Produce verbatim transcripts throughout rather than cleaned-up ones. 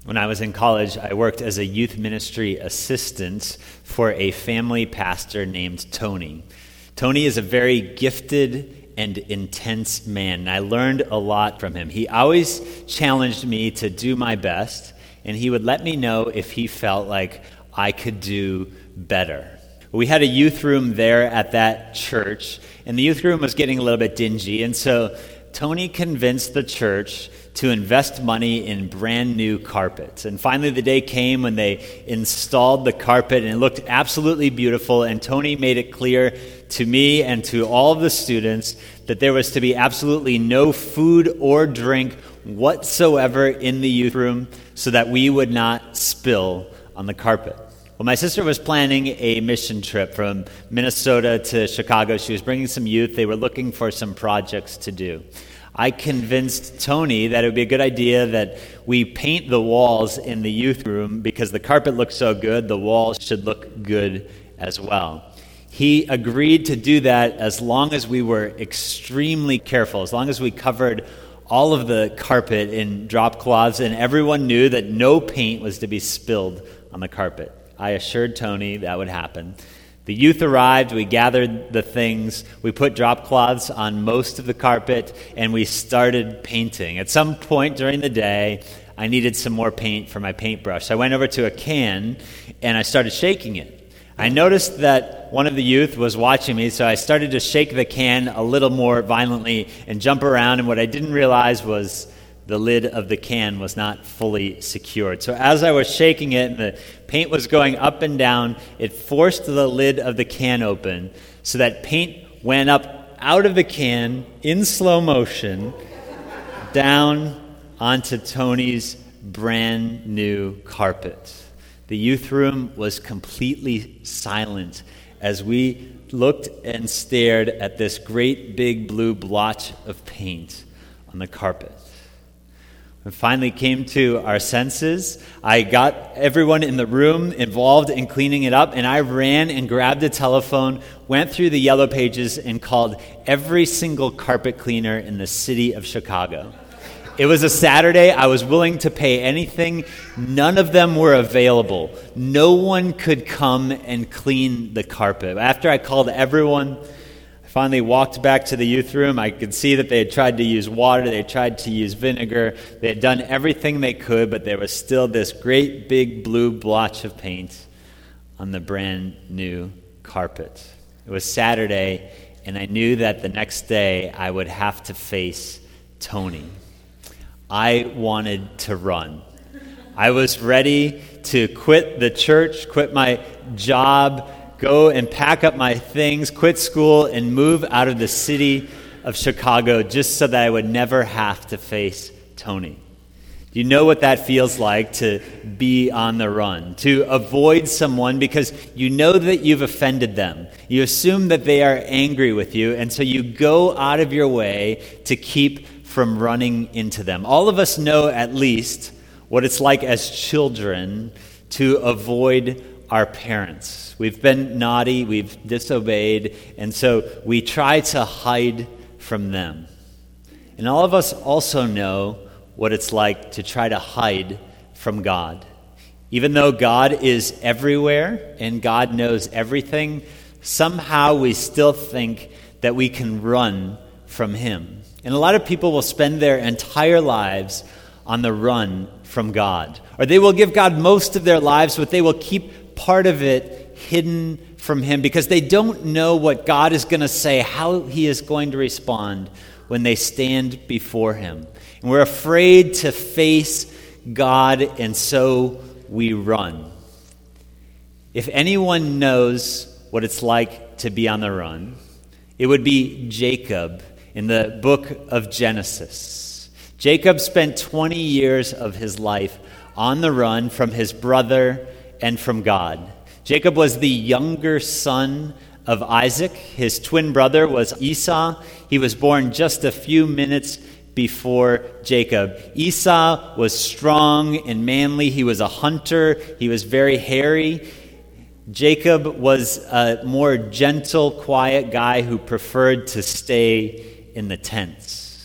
When I was in college, I worked as a youth ministry assistant for a family pastor named Tony. Tony is a very gifted and intense man, and I learned a lot from him. He always challenged me to do my best, and he would let me know if he felt like I could do better. We had a youth room there at that church, and the youth room was getting a little bit dingy, and so Tony convinced the church to invest money in brand new carpets. And finally the day came when they installed the carpet, and it looked absolutely beautiful, and Tony made it clear to me and to all of the students that there was to be absolutely no food or drink whatsoever in the youth room so that we would not spill on the carpet. Well, my sister was planning a mission trip from Minnesota to Chicago. She was bringing some youth. They were looking for some projects to do. I convinced Tony that it would be a good idea that we paint the walls in the youth room because the carpet looks so good, the walls should look good as well. He agreed to do that as long as we were extremely careful, as long as we covered all of the carpet in drop cloths and everyone knew that no paint was to be spilled on the carpet. I assured Tony that would happen. The youth arrived, we gathered the things, we put drop cloths on most of the carpet, and we started painting. At some point during the day, I needed some more paint for my paintbrush. So I went over to a can, and I started shaking it. I noticed that one of the youth was watching me, so I started to shake the can a little more violently and jump around, and what I didn't realize was the lid of the can was not fully secured. So as I was shaking it and the paint was going up and down, it forced the lid of the can open so that paint went up out of the can in slow motion down onto Tony's brand new carpet. The youth room was completely silent as we looked and stared at this great big blue blotch of paint on the carpet. We finally came to our senses. I got everyone in the room involved in cleaning it up, and I ran and grabbed a telephone, went through the yellow pages, and called every single carpet cleaner in the city of Chicago. It was a Saturday. I was willing to pay anything. None of them were available. No one could come and clean the carpet. After I called everyone, finally walked back to the youth room. I could see that they had tried to use water, they had tried to use vinegar, they had done everything they could, but there was still this great big blue blotch of paint on the brand new carpet. It was Saturday, and I knew that the next day I would have to face Tony. I wanted to run. I was ready to quit the church, quit my job, go and pack up my things, quit school, and move out of the city of Chicago just so that I would never have to face Tony. Do you know what that feels like, to be on the run, to avoid someone because you know that you've offended them. You assume that they are angry with you, and so you go out of your way to keep from running into them. All of us know at least what it's like as children to avoid our parents. We've been naughty, we've disobeyed, and so we try to hide from them. And all of us also know what it's like to try to hide from God. Even though God is everywhere and God knows everything, somehow we still think that we can run from Him. And a lot of people will spend their entire lives on the run from God. Or they will give God most of their lives, but they will keep part of it hidden from Him because they don't know what God is going to say, how He is going to respond when they stand before Him. And we're afraid to face God, and so we run. If anyone knows what it's like to be on the run, it would be Jacob in the book of Genesis. Jacob spent twenty years of his life on the run from his brother and from God. Jacob was the younger son of Isaac. His twin brother was Esau. He was born just a few minutes before Jacob. Esau was strong and manly. He was a hunter. He was very hairy. Jacob was a more gentle, quiet guy who preferred to stay in the tents.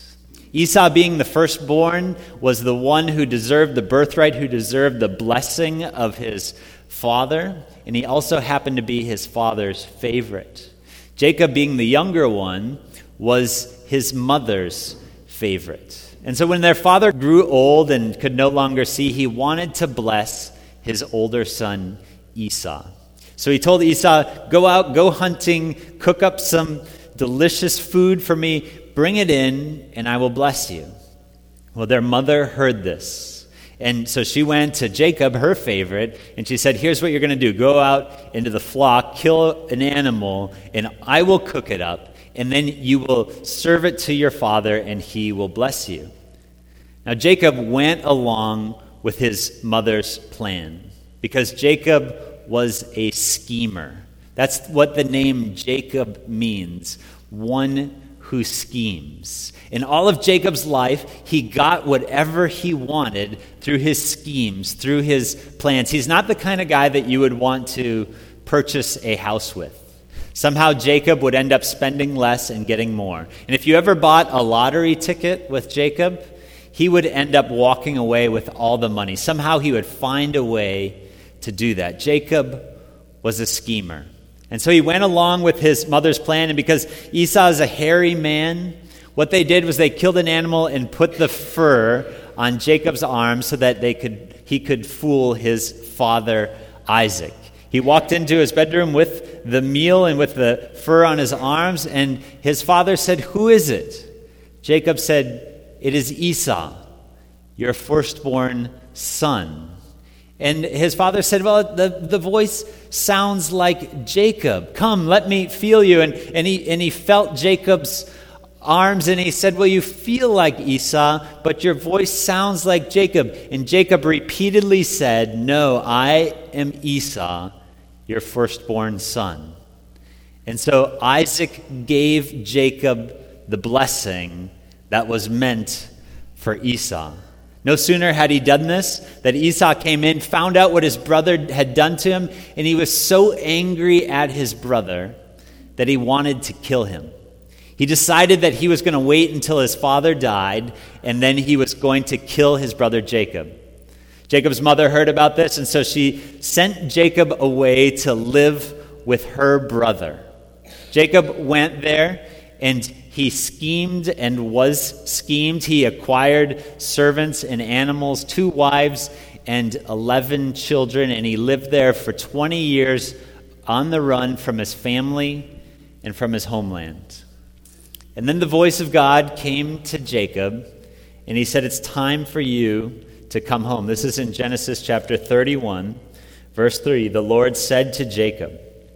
Esau, being the firstborn, was the one who deserved the birthright, who deserved the blessing of his father, and he also happened to be his father's favorite. Jacob, being the younger one, was his mother's favorite. And so when their father grew old and could no longer see, he wanted to bless his older son, Esau. So he told Esau, go out, go hunting, cook up some delicious food for me, bring it in, and I will bless you. Well, their mother heard this. And so she went to Jacob, her favorite, and she said, here's what you're going to do. Go out into the flock, kill an animal, and I will cook it up, and then you will serve it to your father, and he will bless you. Now, Jacob went along with his mother's plan because Jacob was a schemer. That's what the name Jacob means, one who schemes. In all of Jacob's life, he got whatever he wanted through his schemes, through his plans. He's not the kind of guy that you would want to purchase a house with. Somehow Jacob would end up spending less and getting more. And if you ever bought a lottery ticket with Jacob, he would end up walking away with all the money. Somehow he would find a way to do that. Jacob was a schemer. And so he went along with his mother's plan, and because Esau is a hairy man, what they did was they killed an animal and put the fur on Jacob's arm so that they could he could fool his father Isaac. He walked into his bedroom with the meal and with the fur on his arms, and his father said, "Who is it?" Jacob said, "It is Esau, your firstborn son." And his father said, well, the, the voice sounds like Jacob. Come, let me feel you. And, and, he, and he felt Jacob's arms, and he said, well, you feel like Esau, but your voice sounds like Jacob. And Jacob repeatedly said, no, I am Esau, your firstborn son. And so Isaac gave Jacob the blessing that was meant for Esau. No sooner had he done this that Esau came in, found out what his brother had done to him, and he was so angry at his brother that he wanted to kill him. He decided that he was going to wait until his father died, and then he was going to kill his brother Jacob. Jacob's mother heard about this, and so she sent Jacob away to live with her brother. Jacob went there, and he schemed and was schemed. He acquired servants and animals, two wives and eleven children, and he lived there for twenty years on the run from his family and from his homeland. And then the voice of God came to Jacob, and he said, it's time for you to come home. This is in Genesis chapter thirty-one, verse three. The Lord said to Jacob,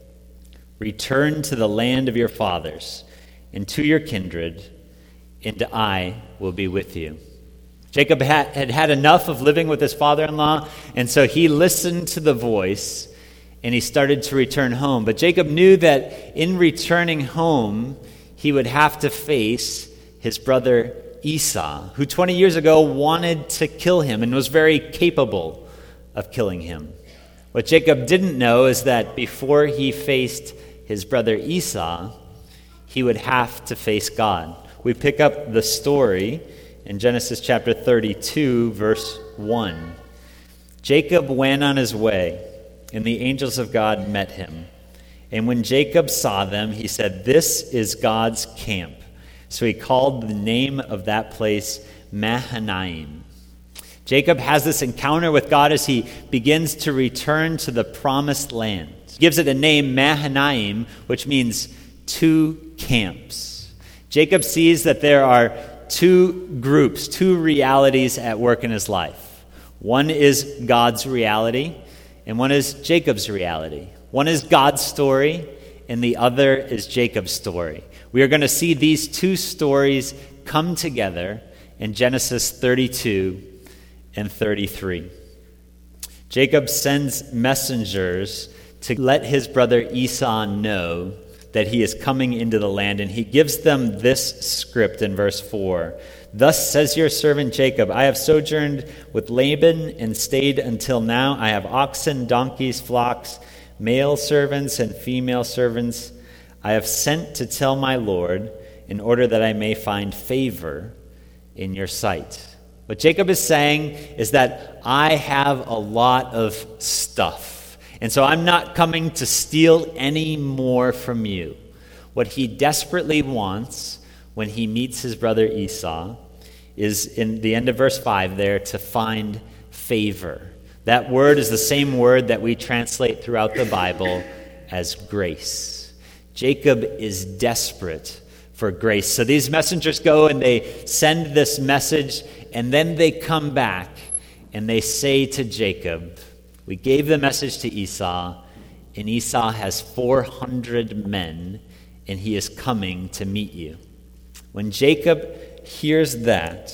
return to the land of your fathers, and to your kindred, and I will be with you. Jacob had, had had enough of living with his father-in-law, and so he listened to the voice, and he started to return home. But Jacob knew that in returning home, he would have to face his brother Esau, who twenty years ago wanted to kill him and was very capable of killing him. What Jacob didn't know is that before he faced his brother Esau, he would have to face God. We pick up the story in Genesis chapter thirty-two, verse one. Jacob went on his way, and the angels of God met him. And when Jacob saw them, he said, this is God's camp. So he called the name of that place Mahanaim. Jacob has this encounter with God as he begins to return to the promised land. He gives it a name, Mahanaim, which means two camps. Jacob sees that there are two groups, two realities at work in his life. One is God's reality, and one is Jacob's reality. One is God's story, and the other is Jacob's story. We are going to see these two stories come together in Genesis thirty-two and thirty-three. Jacob sends messengers to let his brother Esau know that he is coming into the land, and he gives them this script in verse four. Thus says your servant Jacob, I have sojourned with Laban and stayed until now. I have oxen, donkeys, flocks, male servants and female servants. I have sent to tell my Lord in order that I may find favor in your sight. What Jacob is saying is that I have a lot of stuff, and so I'm not coming to steal any more from you. What he desperately wants when he meets his brother Esau is, in the end of verse five there, to find favor. That word is the same word that we translate throughout the Bible as grace. Jacob is desperate for grace. So these messengers go and they send this message, and then they come back and they say to Jacob, we gave the message to Esau, and Esau has four hundred men, and he is coming to meet you. When Jacob hears that,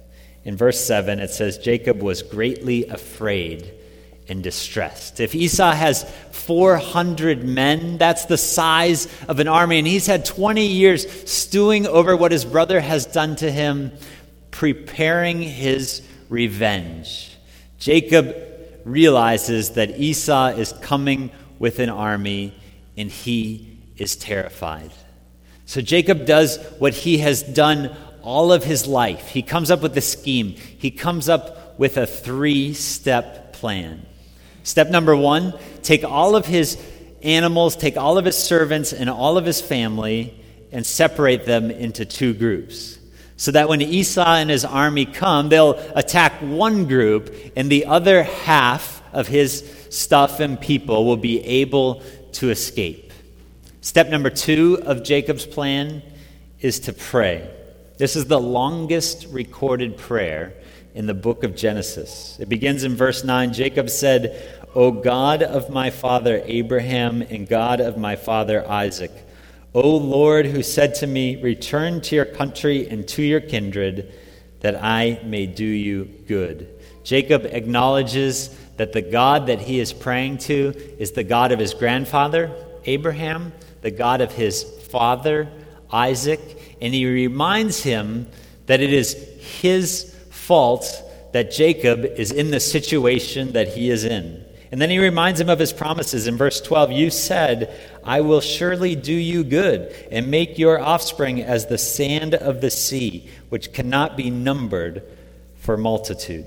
in verse seven, it says, Jacob was greatly afraid and distressed. If Esau has four hundred men, that's the size of an army, and he's had twenty years stewing over what his brother has done to him, preparing his revenge. Jacob realizes that Esau is coming with an army, and he is terrified. So Jacob does what he has done all of his life. He comes up with a scheme. He comes up with a three-step plan. Step number one, take all of his animals, take all of his servants and all of his family, and separate them into two groups. So that when Esau and his army come, they'll attack one group, and the other half of his stuff and people will be able to escape. Step number two of Jacob's plan is to pray. This is the longest recorded prayer in the book of Genesis. It begins in verse nine. Jacob said, O God of my father Abraham and God of my father Isaac, O Lord, who said to me, return to your country and to your kindred, that I may do you good. Jacob acknowledges that the God that he is praying to is the God of his grandfather, Abraham, the God of his father, Isaac, and he reminds him that it is his fault that Jacob is in the situation that he is in. And then he reminds him of his promises in verse twelve. You said, I will surely do you good and make your offspring as the sand of the sea, which cannot be numbered for multitude.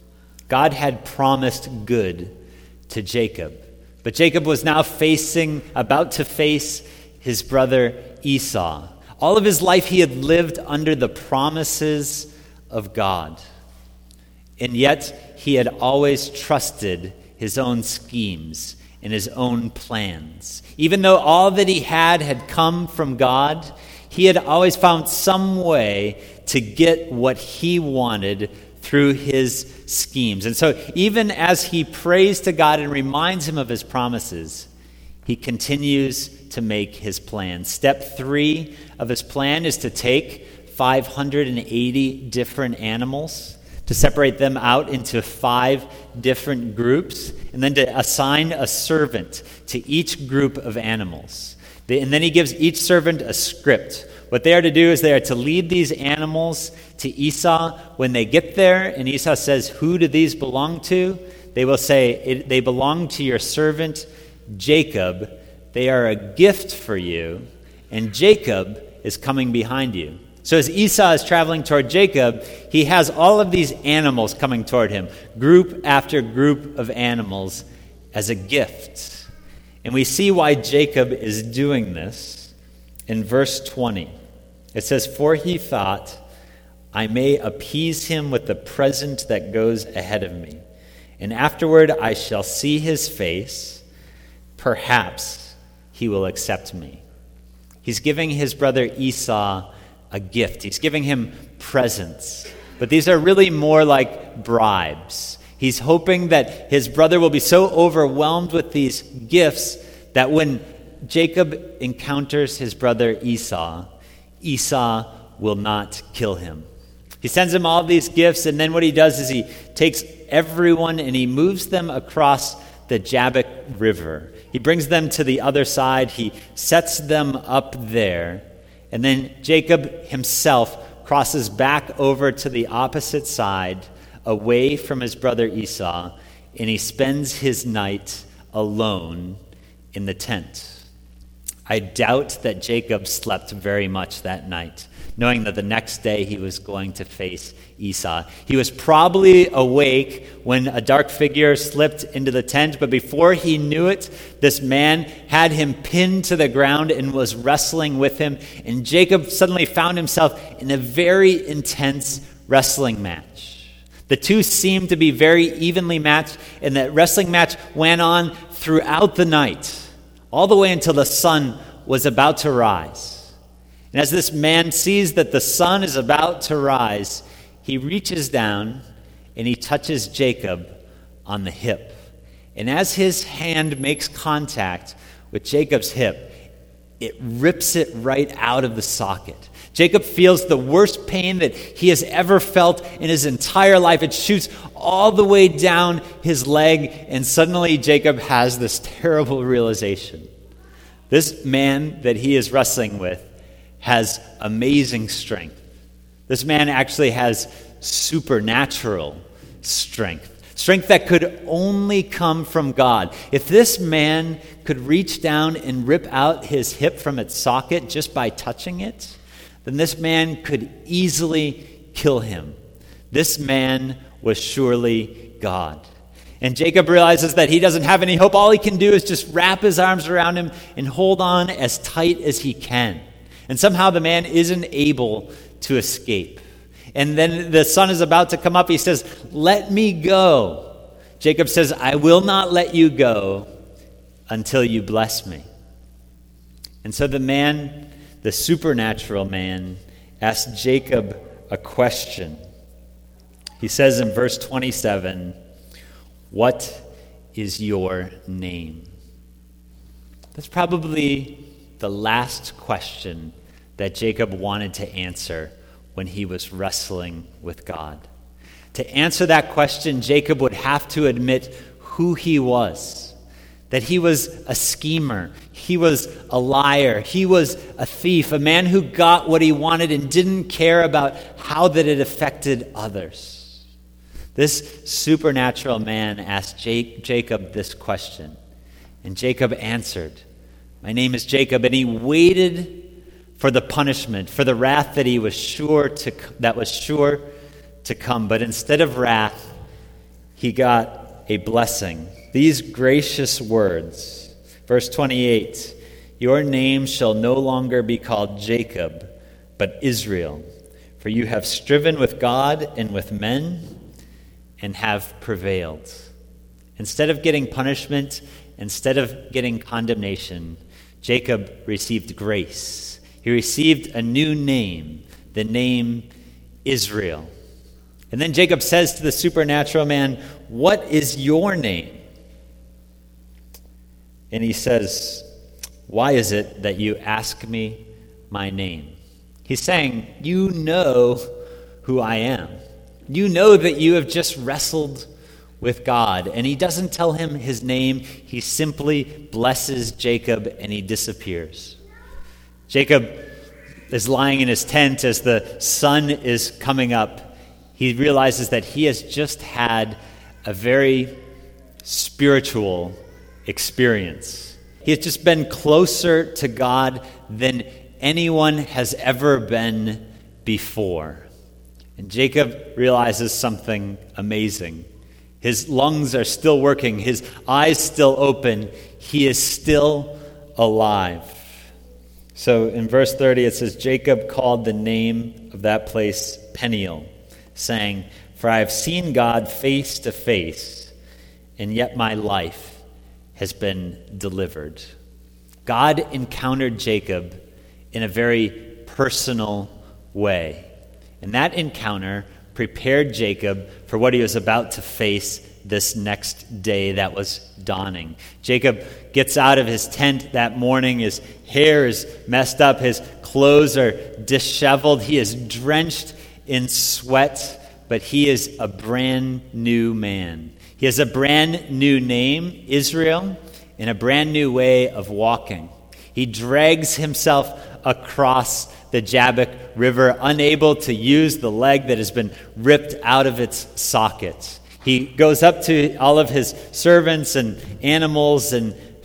God had promised good to Jacob, but Jacob was now facing, about to face his brother Esau. All of his life he had lived under the promises of God, and yet he had always trusted his own schemes and his own plans. Even though all that he had had come from God, he had always found some way to get what he wanted through his schemes. And so even as he prays to God and reminds him of his promises, he continues to make his plan. Step three of his plan is to take five hundred eighty different animals, to separate them out into five different groups, and then to assign a servant to each group of animals. And then he gives each servant a script. What they are to do is they are to lead these animals to Esau. When they get there and Esau says, who do these belong to? They will say, they belong to your servant Jacob. They are a gift for you, and Jacob is coming behind you. So as Esau is traveling toward Jacob, he has all of these animals coming toward him, group after group of animals, as a gift. And we see why Jacob is doing this in verse twenty. It says, for he thought, I may appease him with the present that goes ahead of me, and afterward I shall see his face. Perhaps he will accept me. He's giving his brother Esau a gift. He's giving him presents. But these are really more like bribes. He's hoping that his brother will be so overwhelmed with these gifts that when Jacob encounters his brother Esau, Esau will not kill him. He sends him all these gifts, and then what he does is he takes everyone and he moves them across the Jabbok River. He brings them to the other side. He sets them up there. And then Jacob himself crosses back over to the opposite side, away from his brother Esau, and he spends his night alone in the tent. I doubt that Jacob slept very much that night, knowing that the next day he was going to face Esau. He was probably awake when a dark figure slipped into the tent, but before he knew it, this man had him pinned to the ground and was wrestling with him, and Jacob suddenly found himself in a very intense wrestling match. The two seemed to be very evenly matched, and that wrestling match went on throughout the night, all the way until the sun was about to rise. And as this man sees that the sun is about to rise, he reaches down and he touches Jacob on the hip. And as his hand makes contact with Jacob's hip, it rips it right out of the socket. Jacob feels the worst pain that he has ever felt in his entire life. It shoots all the way down his leg, and suddenly Jacob has this terrible realization. This man that he is wrestling with has amazing strength. This man actually has supernatural strength. Strength that could only come from God. If this man could reach down and rip out his hip from its socket just by touching it, then this man could easily kill him. This man was surely God. And Jacob realizes that he doesn't have any hope. All he can do is just wrap his arms around him and hold on as tight as he can. And somehow the man isn't able to escape. And then the sun is about to come up. He says, "Let me go." Jacob says, "I will not let you go until you bless me." And so the man, the supernatural man, asks Jacob a question. He says in verse twenty-seven, "What is your name?" That's probably the last question that Jacob wanted to answer when he was wrestling with God. To answer that question, Jacob would have to admit who he was. That he was a schemer, he was a liar, he was a thief, a man who got what he wanted and didn't care about how that it affected others. This supernatural man asked Jacob this question, and Jacob answered, "My name is Jacob," and he waited for the punishment, for the wrath that he was sure to that was sure to come. But instead of wrath, he got a blessing. These gracious words, verse twenty-eight, "Your name shall no longer be called Jacob, but Israel, for you have striven with God and with men and have prevailed." Instead of getting punishment, instead of getting condemnation, Jacob received grace. He received a new name, the name Israel. And then Jacob says to the supernatural man, "What is your name?" And he says, "Why is it that you ask me my name?" He's saying, you know who I am. You know that you have just wrestled with God. And he doesn't tell him his name. He simply blesses Jacob and he disappears. Jacob is lying in his tent as the sun is coming up. He realizes that he has just had a very spiritual experience. He has just been closer to God than anyone has ever been before. And Jacob realizes something amazing. His lungs are still working. His eyes still open. He is still alive. So in verse thirty, it says, Jacob called the name of that place Peniel, saying, "For I have seen God face to face, and yet my life has been delivered." God encountered Jacob in a very personal way. And that encounter prepared Jacob for what he was about to face this next day that was dawning. Jacob gets out of his tent that morning. His hair is messed up. His clothes are disheveled. He is drenched in sweat, but he is a brand new man. He has a brand new name, Israel, and a brand new way of walking. He drags himself across the Jabbok River, unable to use the leg that has been ripped out of its socket. He goes up to all of his servants and animals and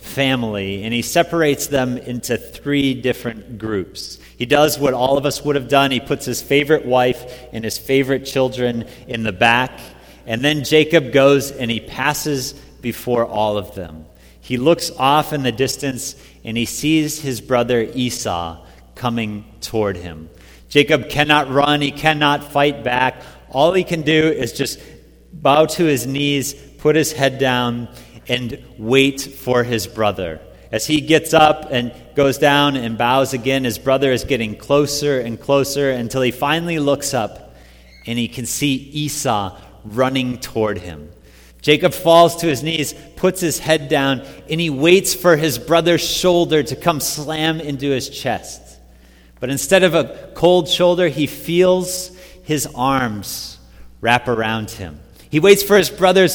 family, and he separates them into three different groups. He does what all of us would have done. He puts his favorite wife and his favorite children in the back, and then Jacob goes and he passes before all of them. He looks off in the distance and he sees his brother Esau coming toward him. Jacob cannot run, he cannot fight back. All he can do is just bow to his knees, put his head down, and wait for his brother. As he gets up and goes down and bows again, his brother is getting closer and closer until he finally looks up and he can see Esau running toward him. Jacob falls to his knees, puts his head down, and he waits for his brother's shoulder to come slam into his chest. But instead of a cold shoulder, he feels his arms wrap around him. He waits for his brother's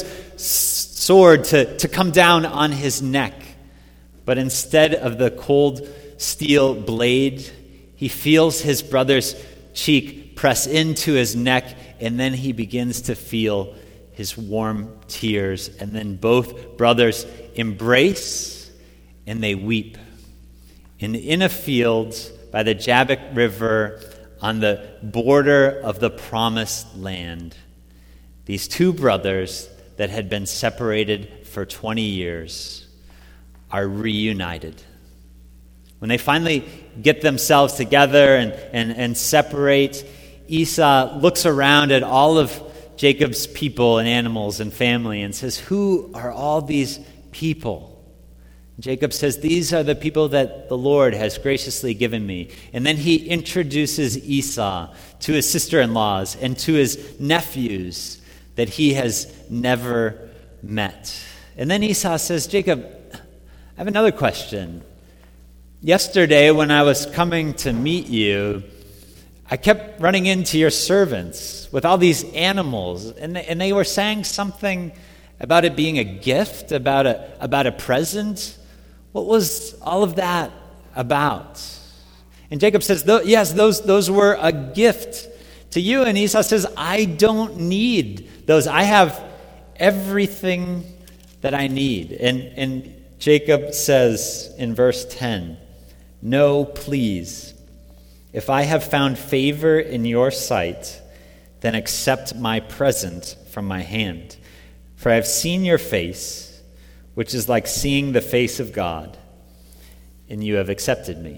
sword to, to come down on his neck. But instead of the cold steel blade, he feels his brother's cheek press into his neck, and then he begins to feel his warm tears. And then both brothers embrace and they weep. And in a field by the Jabbok River on the border of the promised land, these two brothers that had been separated for twenty years are reunited. When they finally get themselves together and, and, and separate, Esau looks around at all of Jacob's people and animals and family and says, "Who are all these people?" Jacob says, "These are the people that the Lord has graciously given me." And then he introduces Esau to his sister-in-laws and to his nephews that he has never met. And then Esau says, "Jacob, I have another question. Yesterday when I was coming to meet you, I kept running into your servants with all these animals, and they, and they were saying something about it being a gift, about a, about a present. What was all of that about?" And Jacob says, "Yes, those, those were a gift to you." And Esau says, "I don't need those. I have everything that I need." And, and Jacob says in verse ten, "No, please. If I have found favor in your sight, then accept my present from my hand. For I have seen your face, which is like seeing the face of God, and you have accepted me."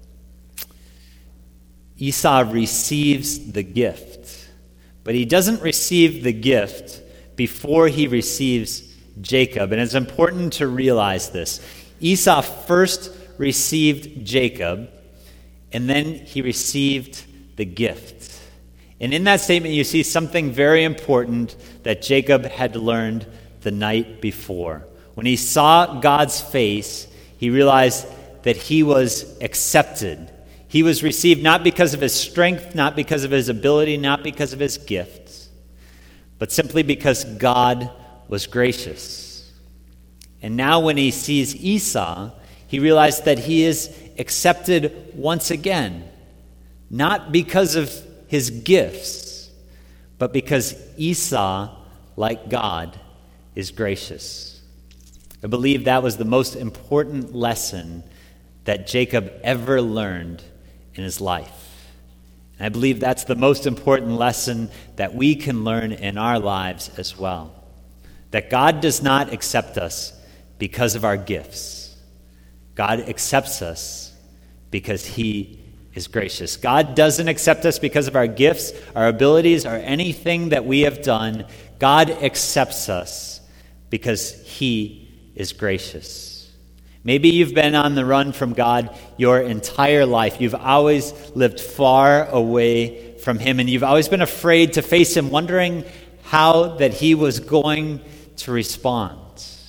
Esau receives the gift, but he doesn't receive the gift before he receives Jacob. And it's important to realize this. Esau first received Jacob, and then he received the gift. And in that statement, you see something very important that Jacob had learned the night before. When he saw God's face, he realized that he was accepted. He was received not because of his strength, not because of his ability, not because of his gifts, but simply because God was gracious. And now when he sees Esau, he realized that he is accepted once again, not because of his gifts, but because Esau, like God, is gracious. I believe that was the most important lesson that Jacob ever learned in his life. And I believe that's the most important lesson that we can learn in our lives as well. That God does not accept us because of our gifts. God accepts us because he is gracious. God doesn't accept us because of our gifts, our abilities, or anything that we have done. God accepts us because he is gracious. Maybe you've been on the run from God your entire life. You've always lived far away from him, and you've always been afraid to face him, wondering how that he was going to respond.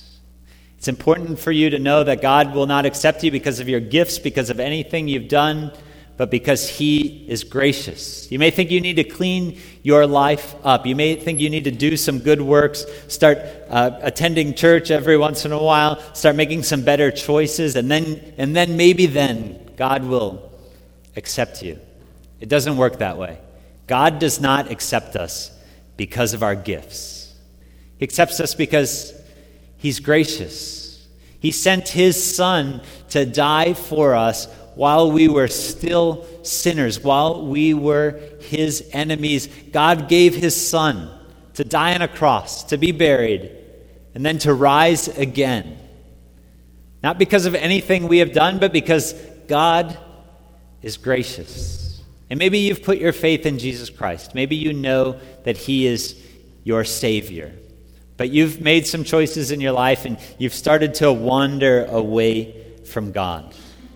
It's important for you to know that God will not accept you because of your gifts, because of anything you've done, but because he is gracious. You may think you need to clean your life up. You may think you need to do some good works, start uh, attending church every once in a while, start making some better choices, and then and then maybe then God will accept you. It doesn't work that way. God does not accept us because of our gifts. He accepts us because he's gracious. He sent his Son to die for us while we were still sinners, while we were his enemies. God gave his Son to die on a cross, to be buried, and then to rise again. Not because of anything we have done, but because God is gracious. And maybe you've put your faith in Jesus Christ. Maybe you know that he is your Savior. But you've made some choices in your life and you've started to wander away from God.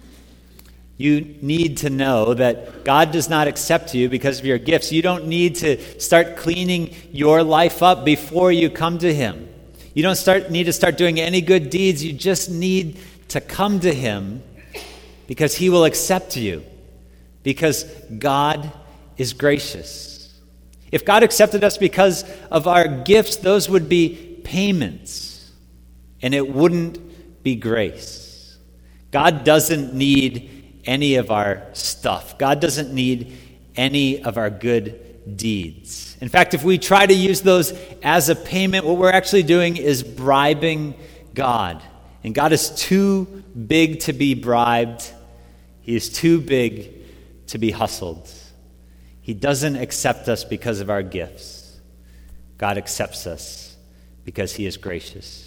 You need to know that God does not accept you because of your gifts. You don't need to start cleaning your life up before you come to him. You don't start need to start doing any good deeds. You just need to come to him because he will accept you, because God is gracious. If God accepted us because of our gifts, those would be payments, and it wouldn't be grace. God doesn't need any of our stuff. God doesn't need any of our good deeds. In fact, if we try to use those as a payment, what we're actually doing is bribing God. And God is too big to be bribed. He is too big to be hustled. He doesn't accept us because of our gifts. God accepts us because he is gracious.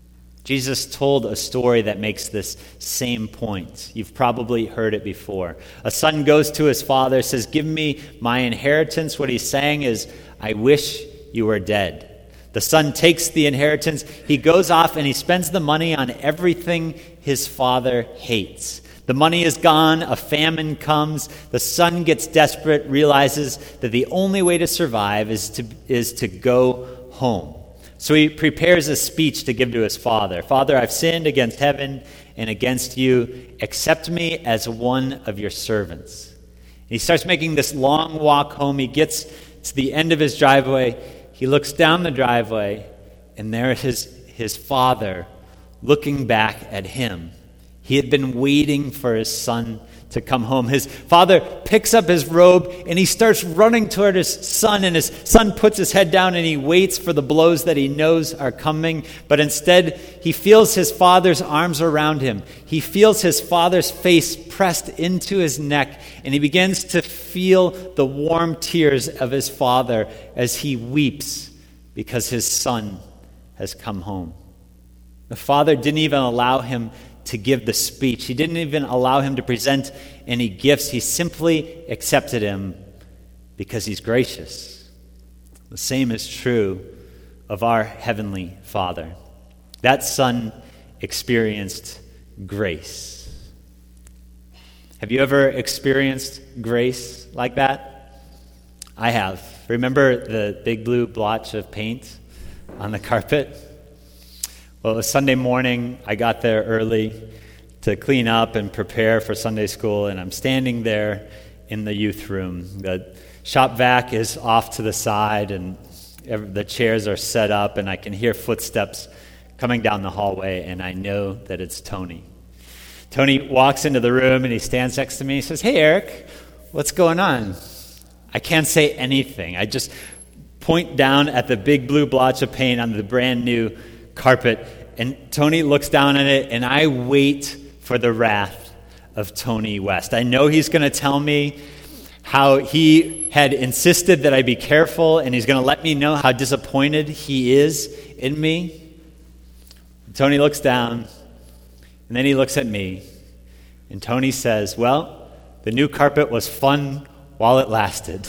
Jesus told a story that makes this same point. You've probably heard it before. A son goes to his father, says, "Give me my inheritance." What he's saying is, "I wish you were dead." The son takes the inheritance. He goes off and he spends the money on everything his father hates. The money is gone. A famine comes. The son gets desperate, realizes that the only way to survive is to, is to go home. So he prepares a speech to give to his father. "Father, I've sinned against heaven and against you. Accept me as one of your servants." And he starts making this long walk home. He gets to the end of his driveway. He looks down the driveway, and there is his, his father looking back at him. He had been waiting for his son to come home. His father picks up his robe and he starts running toward his son, and his son puts his head down and he waits for the blows that he knows are coming. But instead, he feels his father's arms around him. He feels his father's face pressed into his neck, and he begins to feel the warm tears of his father as he weeps because his son has come home. The father didn't even allow him to give the speech. He didn't even allow him to present any gifts. He simply accepted him because he's gracious. The same is true of our Heavenly Father. That son experienced grace. Have you ever experienced grace like that? I have. Remember the big blue blotch of paint on the carpet? Well, it was Sunday morning. I got there early to clean up and prepare for Sunday school, and I'm standing there in the youth room. The shop vac is off to the side, and the chairs are set up, and I can hear footsteps coming down the hallway, and I know that it's Tony. Tony walks into the room, and he stands next to me. He says, "Hey, Eric, what's going on?" I can't say anything. I just point down at the big blue blotch of paint on the brand new carpet, and Tony looks down at it, and I wait for the wrath of Tony West. I know he's going to tell me how he had insisted that I be careful, and he's going to let me know how disappointed he is in me. Tony looks down, and then he looks at me, and Tony says, "Well, the new carpet was fun while it lasted."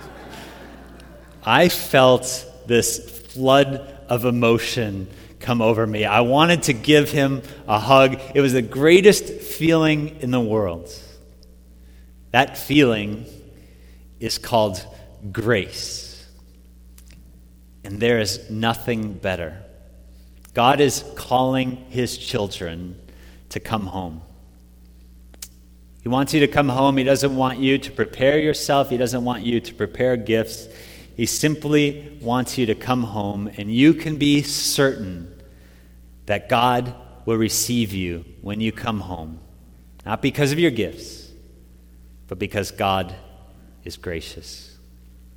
I felt this flood of emotion come over me. I wanted to give him a hug. It was the greatest feeling in the world. That feeling is called grace. And there is nothing better. God is calling his children to come home. He wants you to come home. He doesn't want you to prepare yourself. He doesn't want you to prepare gifts. He simply wants you to come home, and you can be certain that God will receive you when you come home. Not because of your gifts, but because God is gracious.